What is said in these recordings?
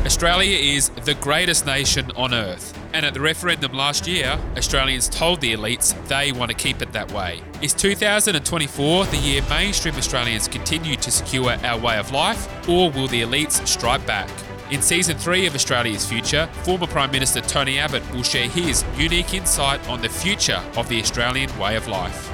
Australia is the greatest nation on earth, and at the referendum last year, Australians told the elites they want to keep it that way. Is 2024 the year mainstream Australians continue to secure our way of life, or will the elites strike back? In Season 3 of Australia's Future, former Prime Minister Tony Abbott will share his unique insight on the future of the Australian way of life.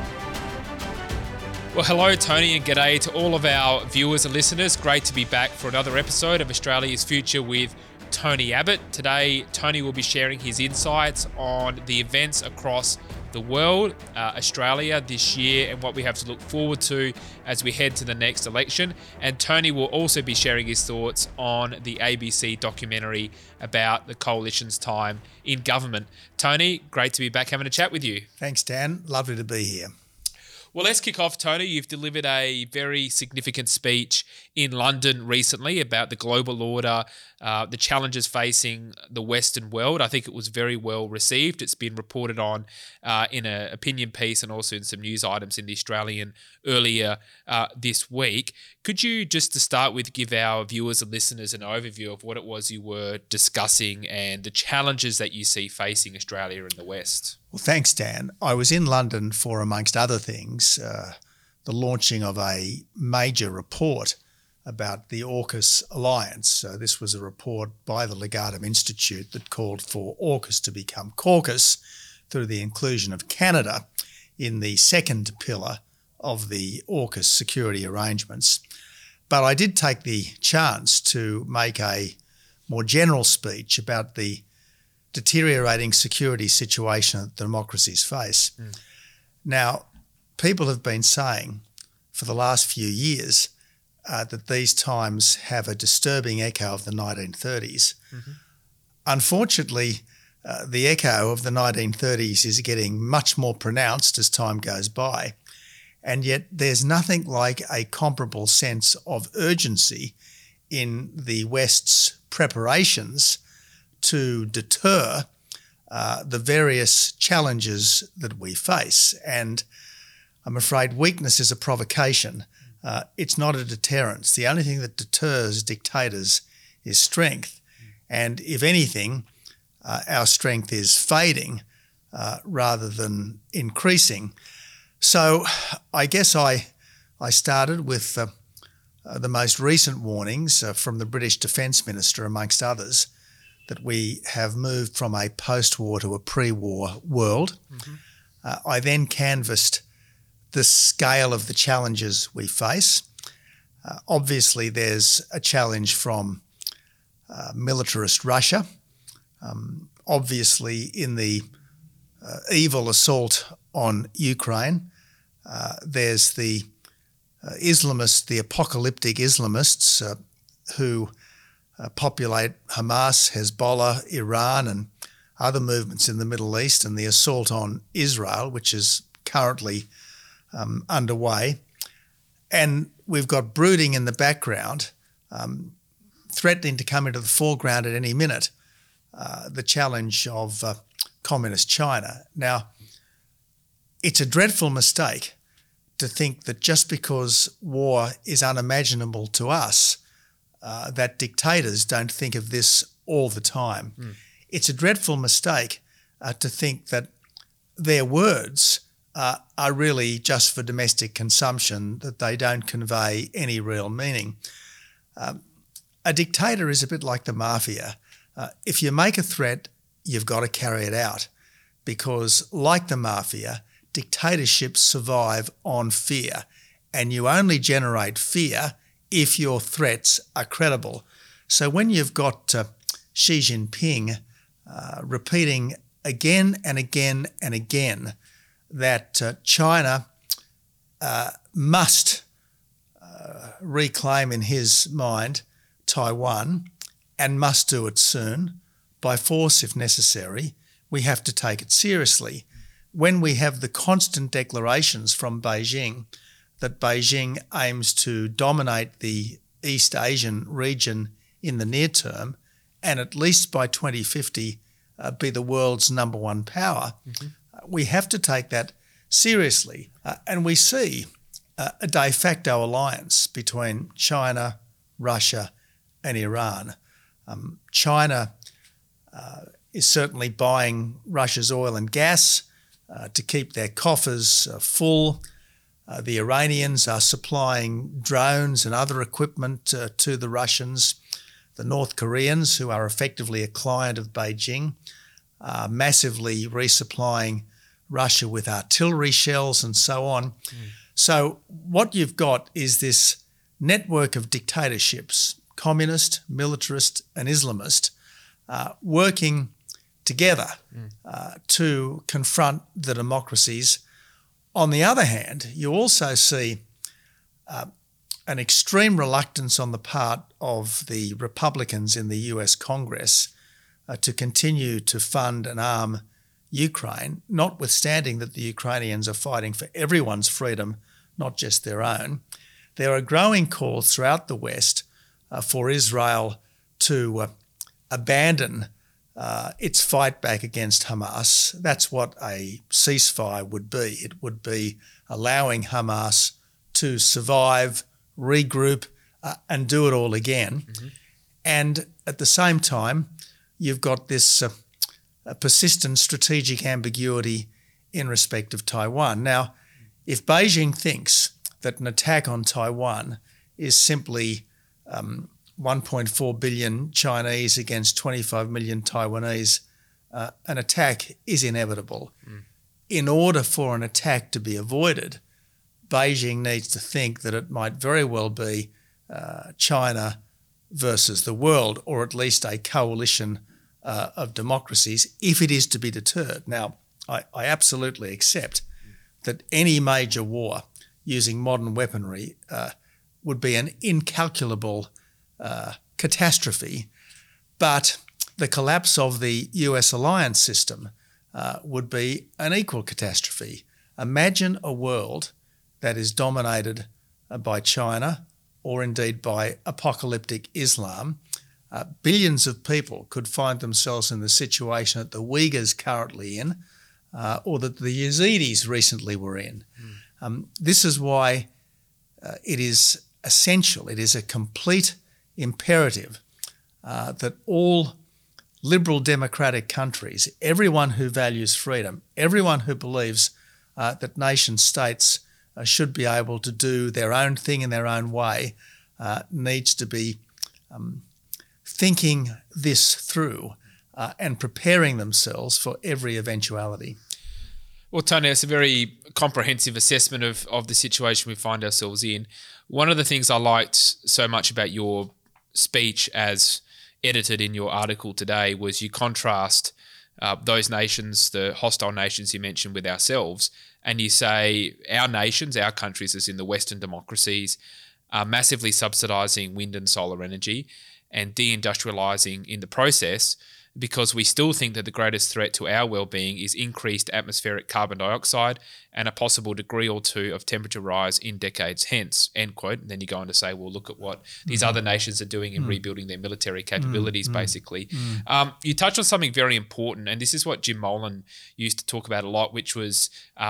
Well, hello, Tony, and g'day to all of our viewers and listeners. Great to be back for another episode of Australia's Future with Tony Abbott. Today, Tony will be sharing his insights on the events across the world, Australia this year, and what we have to look forward to as we head to the next election. And Tony will also be sharing his thoughts on the ABC documentary about the Coalition's time in government. Tony, great to be back having a chat with you. Thanks, Dan. Lovely to be here. Well, let's kick off, Tony. You've delivered a very significant speech in London recently about the global order, the challenges facing the Western world. I think it was very well received. It's been reported on in an opinion piece and also in some news items in The Australian earlier this week. Could you, just to start with, give our viewers and listeners an overview of what it was you were discussing and the challenges that you see facing Australia and the West? Well, thanks, Dan. I was in London for, amongst other things, the launching of a major report about the AUKUS alliance. This was a report by the Legatum Institute that called for AUKUS to become caucus through the inclusion of Canada in the second pillar of the AUKUS security arrangements. But I did take the chance to make a more general speech about the deteriorating security situation that democracies face. Now, people have been saying for the last few years that these times have a disturbing echo of the 1930s. Unfortunately, the echo of the 1930s is getting much more pronounced as time goes by, and yet there's nothing like a comparable sense of urgency in the West's preparations to deter the various challenges that we face. And I'm afraid weakness is a provocation. It's not a deterrence. The only thing that deters dictators is strength. And if anything, our strength is fading rather than increasing. So I guess I started with the most recent warnings from the British Defence Minister, amongst others, that we have moved from a post-war to a pre-war world. I then canvassed the scale of the challenges we face. Obviously, there's a challenge from militarist Russia. Obviously, in the evil assault on Ukraine, there's the Islamists, the apocalyptic Islamists who populate Hamas, Hezbollah, Iran and other movements in the Middle East, and the assault on Israel, which is currently underway. And we've got brooding in the background, threatening to come into the foreground at any minute, the challenge of communist China. Now, it's a dreadful mistake to think that just because war is unimaginable to us, that dictators don't think of this all the time. It's a dreadful mistake to think that their words are really just for domestic consumption, that they don't convey any real meaning. A dictator is a bit like the mafia. If you make a threat, you've got to carry it out, because like the mafia, dictatorships survive on fear, and you only generate fear if your threats are credible. So when you've got Xi Jinping repeating again and again and again that China must reclaim, in his mind, Taiwan, and must do it soon, by force if necessary, we have to take it seriously. When we have the constant declarations from Beijing that Beijing aims to dominate the East Asian region in the near term, and at least by 2050 be the world's number one power, we have to take that seriously. And we see a de facto alliance between China, Russia and Iran. China is certainly buying Russia's oil and gas to keep their coffers full. The Iranians are supplying drones and other equipment to the Russians. The North Koreans, who are effectively a client of Beijing, are massively resupplying Russia with artillery shells and so on. So what you've got is this network of dictatorships, communist, militarist and Islamist, working together to confront the democracies. On the other hand, you also see an extreme reluctance on the part of the Republicans in the US Congress to continue to fund and arm Ukraine, notwithstanding that the Ukrainians are fighting for everyone's freedom, not just their own. There are growing calls throughout the West for Israel to abandon its fight back against Hamas. That's what a ceasefire would be. It would be allowing Hamas to survive, regroup, and do it all again. And at the same time, you've got this persistent strategic ambiguity in respect of Taiwan. Now, if Beijing thinks that an attack on Taiwan is simply 1.4 billion Chinese against 25 million Taiwanese, an attack is inevitable. In order for an attack to be avoided, Beijing needs to think that it might very well be China versus the world, or at least a coalition of democracies, if it is to be deterred. Now, I absolutely accept that any major war using modern weaponry would be an incalculable catastrophe, but the collapse of the US alliance system would be an equal catastrophe. Imagine a world that is dominated by China or indeed by apocalyptic Islam. Billions of people could find themselves in the situation that the Uyghurs currently in, or that the Yazidis recently were in. This is why it is essential, it is a complete imperative that all liberal democratic countries, everyone who values freedom, everyone who believes that nation states should be able to do their own thing in their own way, needs to be thinking this through and preparing themselves for every eventuality. Well, Tony, it's a very comprehensive assessment of the situation we find ourselves in. One of the things I liked so much about your speech as edited in your article today was you contrast those nations, the hostile nations you mentioned, with ourselves, and you say our nations, our countries, as in the Western democracies, are massively subsidising wind and solar energy and deindustrialising in the process, because we still think that the greatest threat to our well-being is increased atmospheric carbon dioxide and a possible degree or two of temperature rise in decades hence, end quote. And then you go on to say, well, look at what these other nations are doing in rebuilding their military capabilities, basically. You touched on something very important, and this is what Jim Molan used to talk about a lot, which was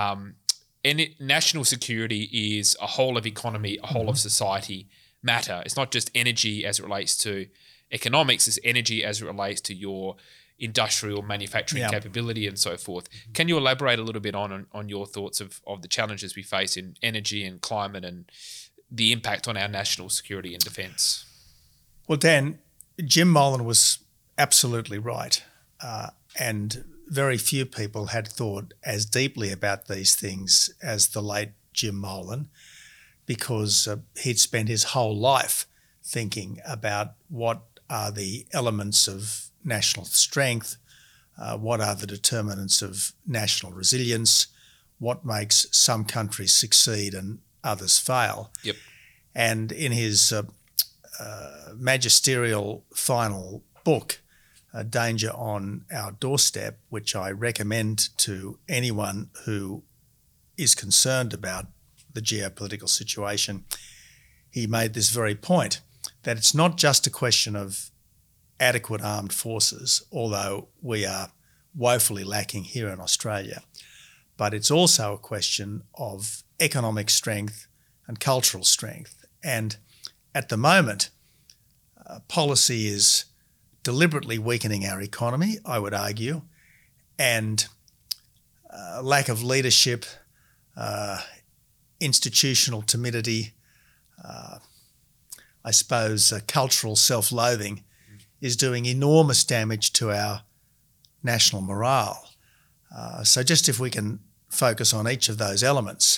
national security is a whole of economy, a whole of society matter. It's not just energy as it relates to economics, is energy as it relates to your industrial manufacturing capability and so forth. Can you elaborate a little bit on your thoughts of the challenges we face in energy and climate and the impact on our national security and defence? Well, Dan, Jim Molan was absolutely right. And very few people had thought as deeply about these things as the late Jim Molan, because he'd spent his whole life thinking about what are the elements of national strength, what are the determinants of national resilience, what makes some countries succeed and others fail. Yep. And in his magisterial final book, Danger on Our Doorstep, which I recommend to anyone who is concerned about the geopolitical situation, he made this very point, that it's not just a question of adequate armed forces, although we are woefully lacking here in Australia, but it's also a question of economic strength and cultural strength. And at the moment, policy is deliberately weakening our economy, I would argue, and lack of leadership, institutional timidity, I suppose cultural self-loathing is doing enormous damage to our national morale. So just if we can focus on each of those elements,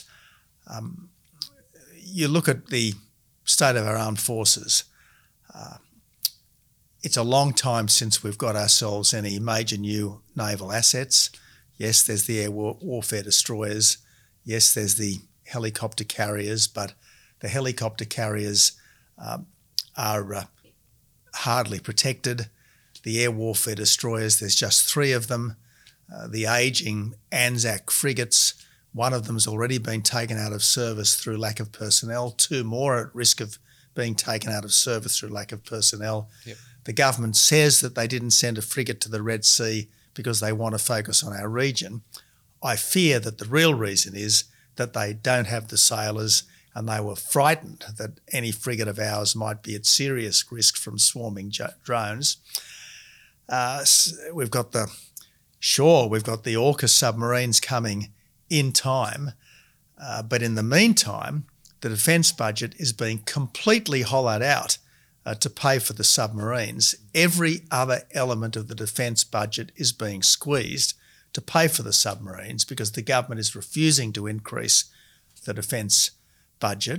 you look at the state of our armed forces. It's a long time since we've got ourselves any major new naval assets. Yes, there's the air warfare destroyers. Yes, there's the helicopter carriers, but the helicopter carriers are hardly protected. The air warfare destroyers, there's just 3 of them. The ageing Anzac frigates, one of them's already been taken out of service through lack of personnel. 2 more are at risk of being taken out of service through lack of personnel. Yep. The government says that they didn't send a frigate to the Red Sea because they want to focus on our region. I fear that the real reason is that they don't have the sailors, and they were frightened that any frigate of ours might be at serious risk from swarming drones. We've got the AUKUS submarines coming in time, but in the meantime, the defence budget is being completely hollowed out to pay for the submarines. Every other element of the defence budget is being squeezed to pay for the submarines because the government is refusing to increase the defence budget.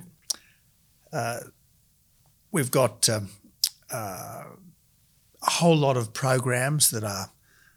We've got a whole lot of programs that are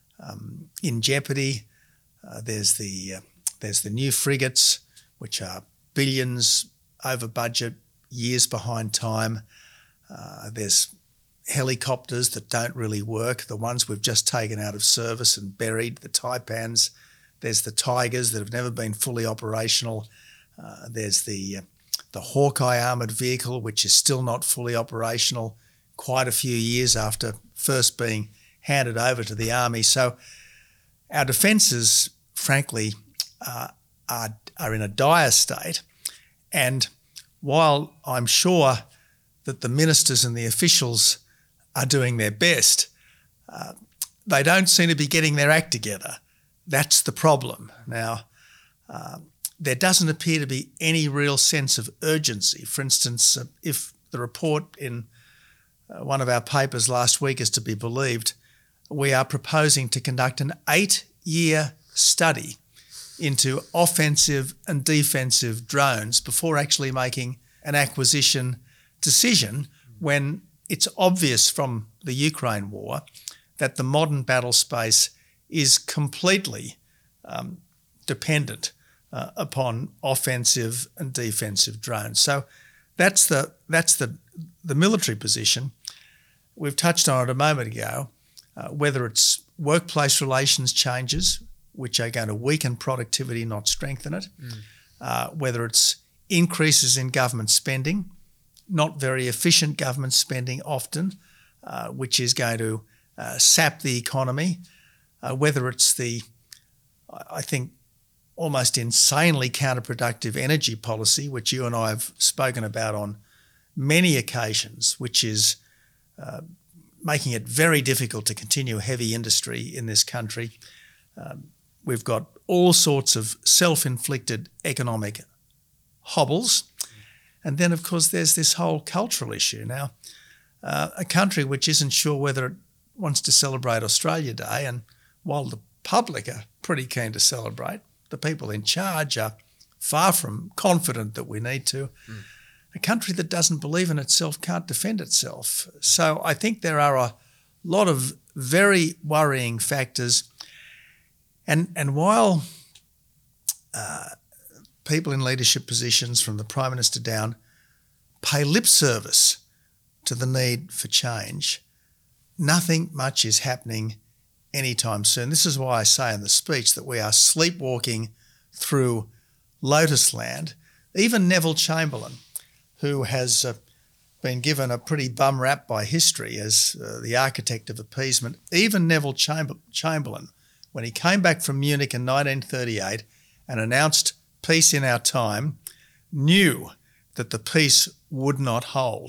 in jeopardy. There's the new frigates, which are billions over budget, years behind time. There's helicopters that don't really work, the ones we've just taken out of service and buried, the Taipans. There's the Tigers that have never been fully operational. There's the Hawkeye armoured vehicle, which is still not fully operational, quite a few years after first being handed over to the Army. So our defences, frankly, are in a dire state. And while I'm sure that the ministers and the officials are doing their best, they don't seem to be getting their act together. That's the problem. Now, there doesn't appear to be any real sense of urgency. For instance, if the report in one of our papers last week is to be believed, we are proposing to conduct an 8-year study into offensive and defensive drones before actually making an acquisition decision, when it's obvious from the Ukraine war that the modern battle space is completely dependent upon offensive and defensive drones. So that's the military position. We've touched on it a moment ago, whether it's workplace relations changes, which are going to weaken productivity, not strengthen it, whether it's increases in government spending, not very efficient government spending often, which is going to sap the economy, whether it's the, I think, almost insanely counterproductive energy policy, which you and I have spoken about on many occasions, which is making it very difficult to continue heavy industry in this country. We've got all sorts of self-inflicted economic hobbles. And then, of course, there's this whole cultural issue. Now, a country which isn't sure whether it wants to celebrate Australia Day, and while the public are pretty keen to celebrate, the people in charge are far from confident that we need to. A country that doesn't believe in itself can't defend itself. So I think there are a lot of very worrying factors. And while people in leadership positions from the Prime Minister down pay lip service to the need for change, nothing much is happening anytime soon. This is why I say in the speech that we are sleepwalking through Lotus Land. Even Neville Chamberlain, who has been given a pretty bum rap by history as the architect of appeasement, even Neville Chamberlain, when he came back from Munich in 1938 and announced peace in our time, knew that the peace would not hold.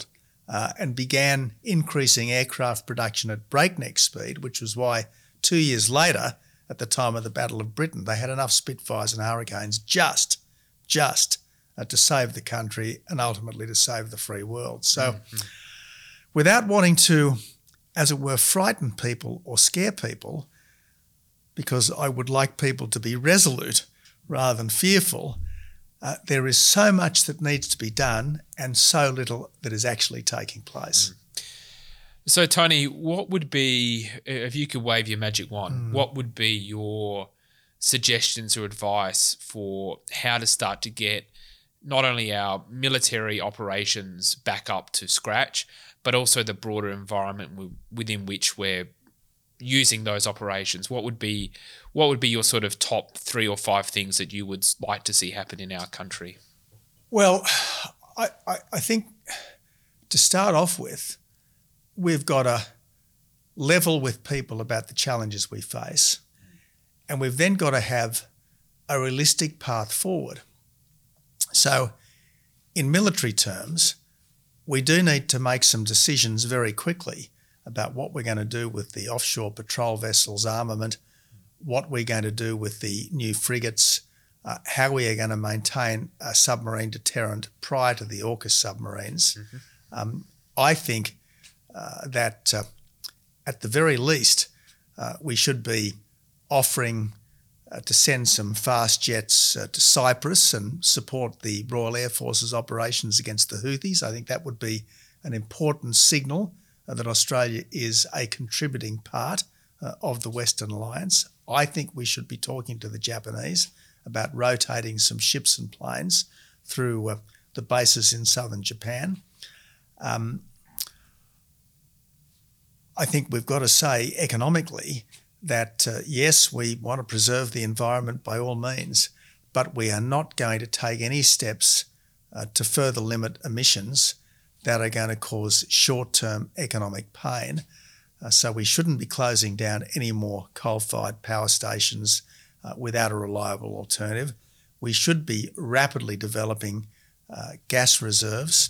and began increasing aircraft production at breakneck speed, which was why 2 years later, at the time of the Battle of Britain, they had enough Spitfires and Hurricanes just to save the country and ultimately to save the free world. So without wanting to, as it were, frighten people or scare people, because I would like people to be resolute rather than fearful, there is so much that needs to be done and so little that is actually taking place. So, Tony, what would be, if you could wave your magic wand, what would be your suggestions or advice for how to start to get not only our military operations back up to scratch, but also the broader environment within which we're using those operations? What would be your sort of top 3 or 5 things that you would like to see happen in our country? Well, I think to start off with, we've got to level with people about the challenges we face, and we've then got to have a realistic path forward. So in military terms, we do need to make some decisions very quickly about what we're going to do with the offshore patrol vessels armament, what we're going to do with the new frigates, how we are going to maintain a submarine deterrent prior to the AUKUS submarines. I think that at the very least, we should be offering to send some fast jets to Cyprus and support the Royal Air Force's operations against the Houthis. I think that would be an important signal that Australia is a contributing part of the Western Alliance. I think we should be talking to the Japanese about rotating some ships and planes through the bases in southern Japan. I think we've got to say economically that, yes, we want to preserve the environment by all means, but we are not going to take any steps to further limit emissions that are going to cause short-term economic pain. So we shouldn't be closing down any more coal-fired power stations without a reliable alternative. We should be rapidly developing gas reserves,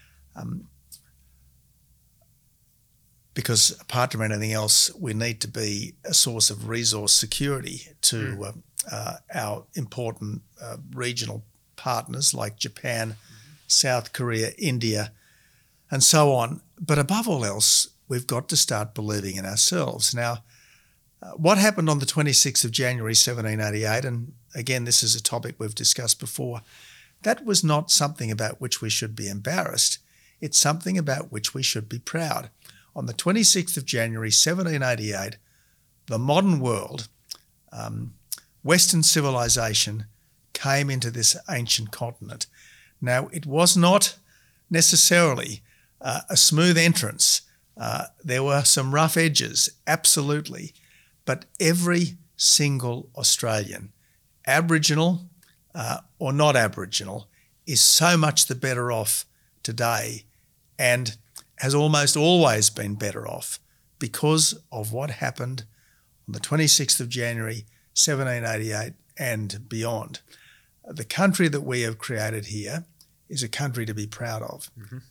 because apart from anything else, we need to be a source of resource security to our important regional partners like Japan, South Korea, India, and so on. But above all else, we've got to start believing in ourselves. Now, what happened on the 26th of January 1788, and again, this is a topic we've discussed before, that was not something about which we should be embarrassed. It's something about which we should be proud. On the 26th of January 1788, the modern world, Western civilization, came into this ancient continent. Now, it was not necessarily a smooth entrance. There were some rough edges, absolutely, but every single Australian, Aboriginal or not Aboriginal, is so much the better off today and has almost always been better off because of what happened on the 26th of January 1788 and beyond. The country that we have created here is a country to be proud of.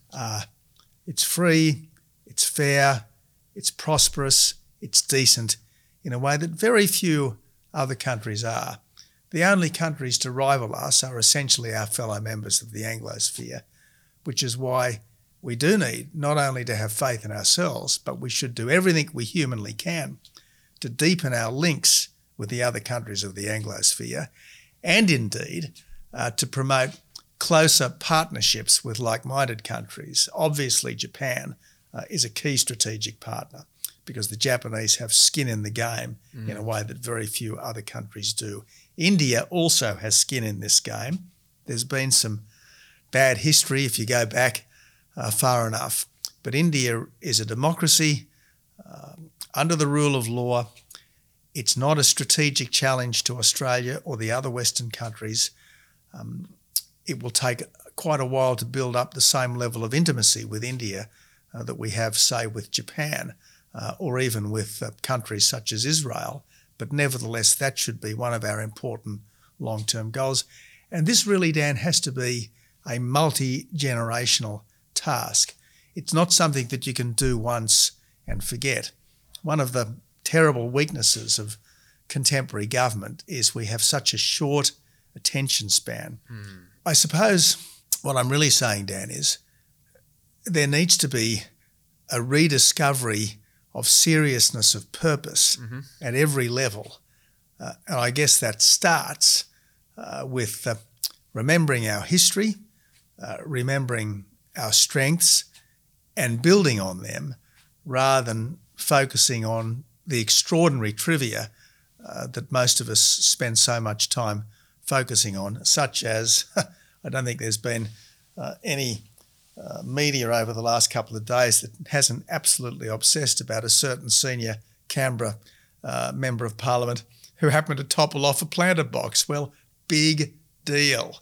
It's free, it's fair, it's prosperous, it's decent in a way that very few other countries are. The only countries to rival us are essentially our fellow members of the Anglosphere, which is why we do need not only to have faith in ourselves, but we should do everything we humanly can to deepen our links with the other countries of the Anglosphere and indeed to promote closer partnerships with like-minded countries. Obviously, Japan is a key strategic partner because the Japanese have skin in the game in a way that very few other countries do. India also has skin in this game. There's been some bad history if you go back far enough, but India is a democracy under the rule of law. It's not a strategic challenge to Australia or the other Western countries. It will take quite a while to build up the same level of intimacy with India that we have, say, with Japan or even with countries such as Israel. But nevertheless, that should be one of our important long-term goals. And this really, Dan, has to be a multi-generational task. it's not something that you can do once and forget. One of the terrible weaknesses of contemporary government is we have such a short attention span. I suppose what I'm really saying, Dan, is there needs to be a rediscovery of seriousness of purpose at every level. And I guess that starts with remembering our history, remembering our strengths and building on them rather than focusing on the extraordinary trivia that most of us spend so much time focusing on, such as I don't think there's been any media over the last couple of days that hasn't absolutely obsessed about a certain senior Canberra member of Parliament who happened to topple off a planter box. Well, big deal.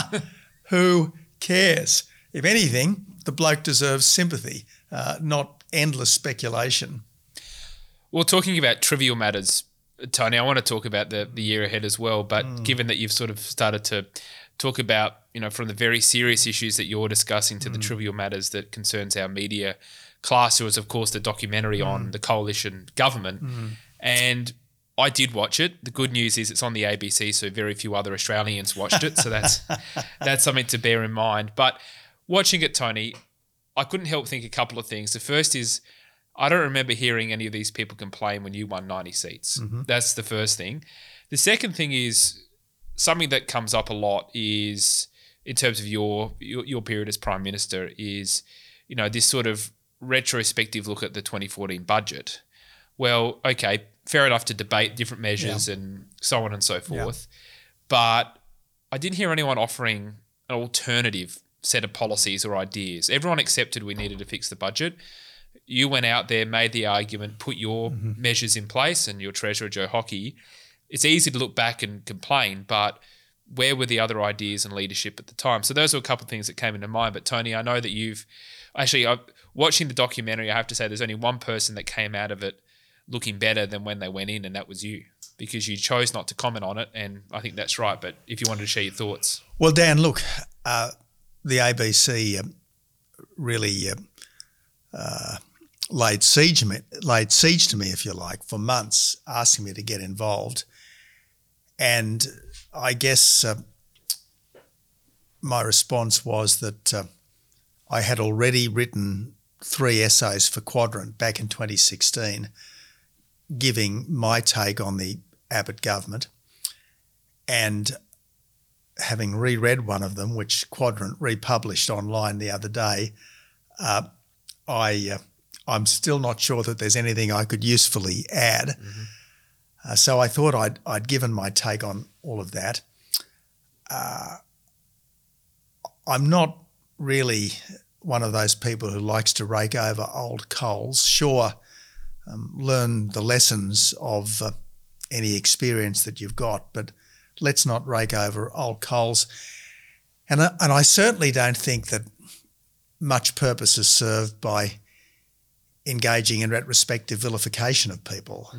Who cares? If anything, the bloke deserves sympathy, not endless speculation. Well, talking about trivial matters, Tony, I want to talk about the year ahead as well, but given that you've sort of started to talk about, from the very serious issues that you're discussing to the trivial matters that concerns our media class, there was, of course, the documentary on the coalition government. And I did watch it. The good news is it's on the ABC, so very few other Australians watched it. So that's something to bear in mind. But watching it, Tony, I couldn't help think a couple of things. The first is I don't remember hearing any of these people complain when you won 90 seats. That's the first thing. The second thing is something that comes up a lot is in terms of your period as Prime Minister is, this sort of retrospective look at the 2014 budget. Well, okay, fair enough to debate different measures and so on and so forth. But I didn't hear anyone offering an alternative set of policies or ideas. Everyone accepted we needed to fix the budget. You went out there, made the argument, put your measures in place, and your Treasurer, Joe Hockey. It's easy to look back and complain, but where were the other ideas and leadership at the time? So those are a couple of things that came into mind. But Tony, I know that you've actually, watching the documentary, I have to say there's only one person that came out of it looking better than when they went in, and that was you, because you chose not to comment on it, and I think that's right. But if you wanted to share your thoughts. Well, Dan, look, the ABC really laid siege to me, if you like, for months, asking me to get involved. And I guess my response was that I had already written 3 essays for Quadrant back in 2016, giving my take on the Abbott government, and having reread one of them, which Quadrant republished online the other day, I'm still not sure that there's anything I could usefully add. So I thought I'd given my take on all of that. I'm not really one of those people who likes to rake over old coals. Sure, learn the lessons of any experience that you've got, but let's not rake over old coals. And I certainly don't think that much purpose is served by engaging in retrospective vilification of people.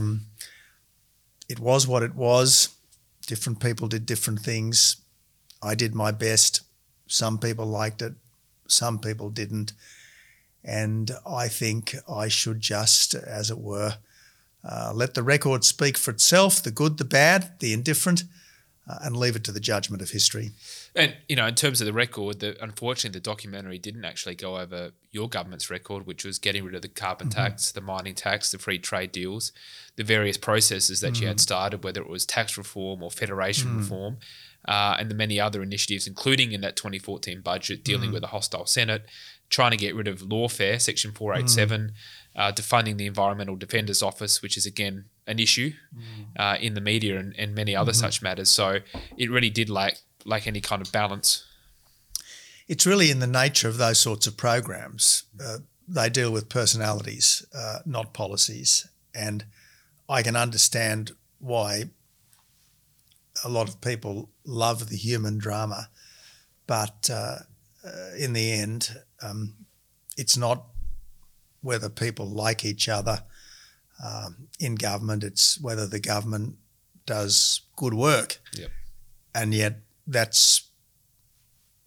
It was what it was. Different people did different things. I did my best. Some people liked it. Some people didn't. And I think I should just, as it were, let the record speak for itself, the good, the bad, the indifferent, and leave it to the judgment of history. And, in terms of the record, unfortunately, the documentary didn't actually go over your government's record, which was getting rid of the carbon tax, the mining tax, the free trade deals, the various processes that you had started, whether it was tax reform or federation reform, and the many other initiatives, including in that 2014 budget, dealing with a hostile Senate, trying to get rid of lawfare, Section 487, defunding the Environmental Defender's Office, which is, again, an issue in the media and many other such matters. So it really did lack any kind of balance. It's really in the nature of those sorts of programs. They deal with personalities, not policies. And I can understand why a lot of people love the human drama. But in the end, it's not whether people like each other in government, it's whether the government does good work. Yep. And yet that's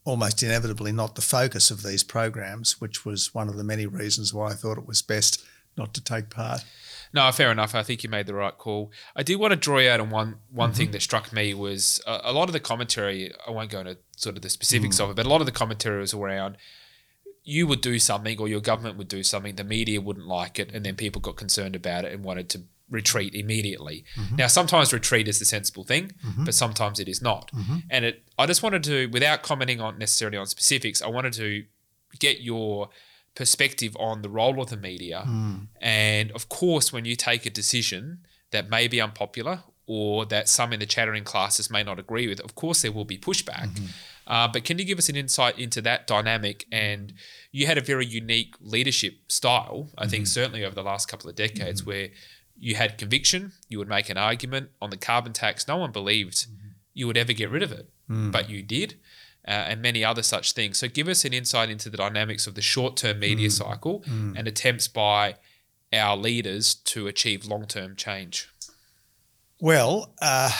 almost inevitably not the focus of these programs, which was one of the many reasons why I thought it was best not to take part. No, fair enough. I think you made the right call. I did want to draw you out on one thing that struck me was a lot of the commentary, I won't go into sort of the specifics of it, but a lot of the commentary was around you would do something or your government would do something, the media wouldn't like it, and then people got concerned about it and wanted to retreat immediately. Now, sometimes retreat is the sensible thing, but sometimes it is not. And I just wanted to, without commenting on necessarily on specifics, I wanted to get your perspective on the role of the media. And of course, when you take a decision that may be unpopular or that some in the chattering classes may not agree with, of course there will be pushback. But can you give us an insight into that dynamic? And you had a very unique leadership style, I think certainly over the last couple of decades, where you had conviction, you would make an argument on the carbon tax. No one believed you would ever get rid of it, but you did. And many other such things. So give us an insight into the dynamics of the short-term media cycle and attempts by our leaders to achieve long-term change. Well, I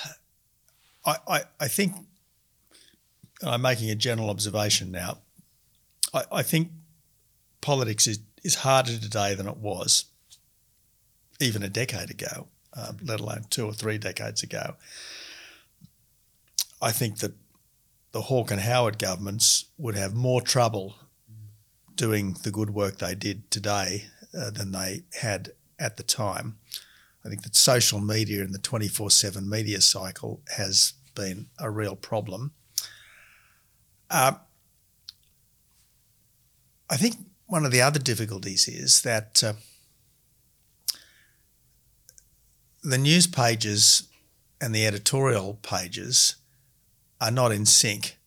think, I'm making a general observation now, I think politics is harder today than it was even a decade ago, let alone 2 or 3 decades ago. I think that the Hawke and Howard governments would have more trouble doing the good work they did today than they had at the time. I think that social media and the 24/7 media cycle has been a real problem. I think one of the other difficulties is that the news pages and the editorial pages are not in sync.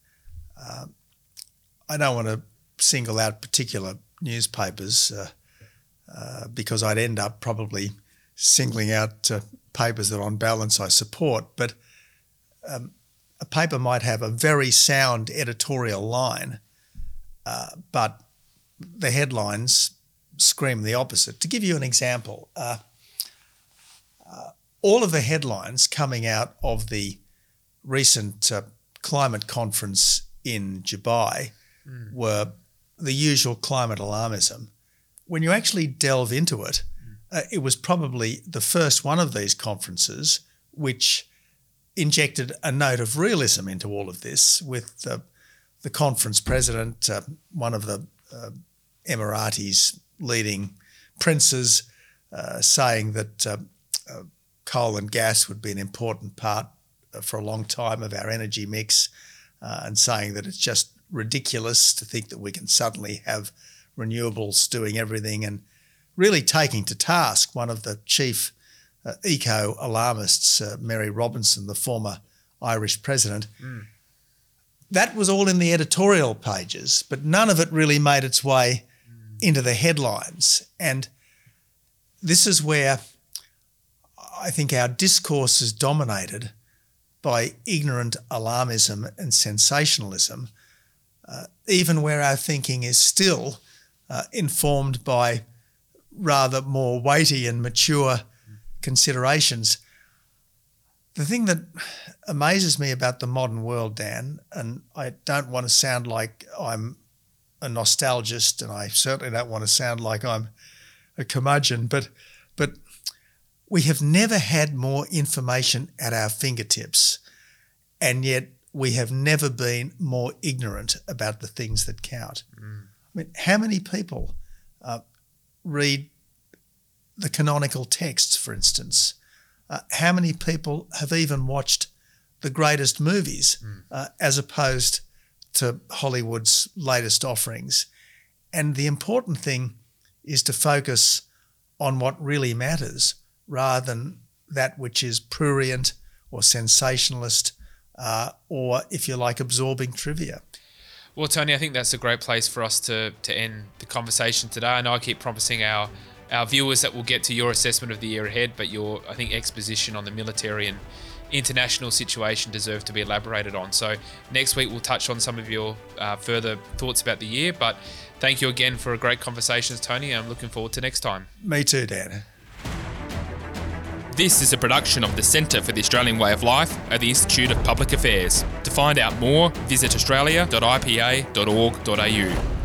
I don't want to single out particular newspapers because I'd end up probably singling out papers that on balance I support, but a paper might have a very sound editorial line, but the headlines scream the opposite. To give you an example, all of the headlines coming out of the recent climate conference in Dubai were the usual climate alarmism. When you actually delve into it, it was probably the first one of these conferences which injected a note of realism into all of this, with the conference president, one of the Emiratis' leading princes, saying that coal and gas would be an important part for a long time of our energy mix, and saying that it's just ridiculous to think that we can suddenly have renewables doing everything, and really taking to task one of the chief eco-alarmists, Mary Robinson, the former Irish president. That was all in the editorial pages, but none of it really made its way into the headlines. And this is where I think our discourse is dominated by ignorant alarmism and sensationalism, even where our thinking is still informed by rather more weighty and mature considerations. The thing that amazes me about the modern world, Dan, and I don't want to sound like I'm a nostalgist, and I certainly don't want to sound like I'm a curmudgeon, but we have never had more information at our fingertips, and yet we have never been more ignorant about the things that count. I mean, how many people read the canonical texts, for instance? How many people have even watched the greatest movies as opposed to Hollywood's latest offerings? And the important thing is to focus on what really matters rather than that which is prurient or sensationalist or, if you like, absorbing trivia. Well, Tony, I think that's a great place for us to end the conversation today. I know I keep promising our viewers that we'll get to your assessment of the year ahead, but your, I think, exposition on the military and international situation deserve to be elaborated on. So next week we'll touch on some of your further thoughts about the year, but thank you again for a great conversation, Tony. I'm looking forward to next time. Me too, Dan. This is a production of the Centre for the Australian Way of Life at the Institute of Public Affairs. To find out more, visit australia.ipa.org.au.